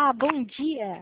Olá, bom dia.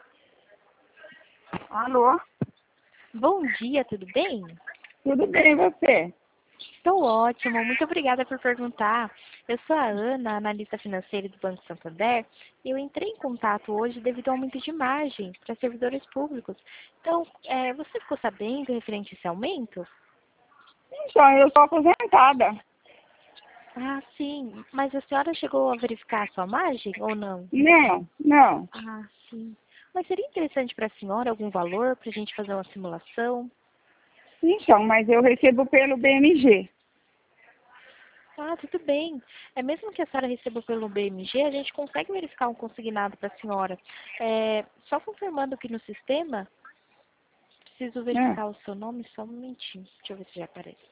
Alô? Bom dia, tudo bem? Tudo bem, e você? Estou ótimo, muito obrigada por perguntar. Eu sou a Ana, analista financeira do Banco Santander, e eu entrei em contato hoje devido ao aumento de margem para servidores públicos. Então, você ficou sabendo referente a esse aumento? Então, eu sou aposentada. Ah, sim, mas a senhora chegou a verificar a sua margem ou não? Não, não. Ah, sim. Mas seria interessante para a senhora algum valor para a gente fazer uma simulação? Então, mas eu recebo pelo BMG. Ah, tudo bem. É mesmo que a senhora receba pelo BMG, a gente consegue verificar um consignado para a senhora. Só confirmando aqui no sistema, preciso Ah, verificar o seu nome só um momentinho. Deixa eu ver se já aparece.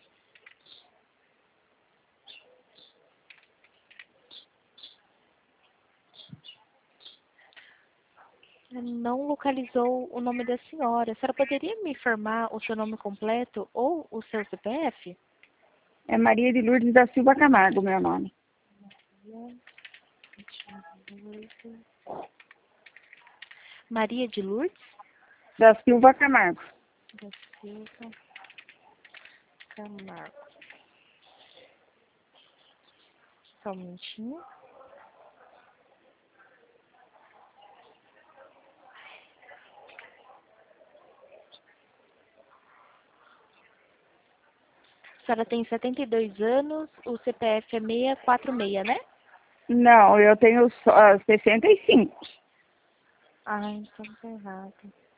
Não localizou o nome da senhora. A senhora poderia me informar o seu nome completo ou o seu CPF? é Maria de Lourdes da Silva Camargo, meu nome. Maria de Lourdes Da Silva Camargo. da Silva Camargo. Só um minutinho. A senhora tem 72 anos, o CPF é 646, né? Não, eu tenho 65. Ah, então tá errado.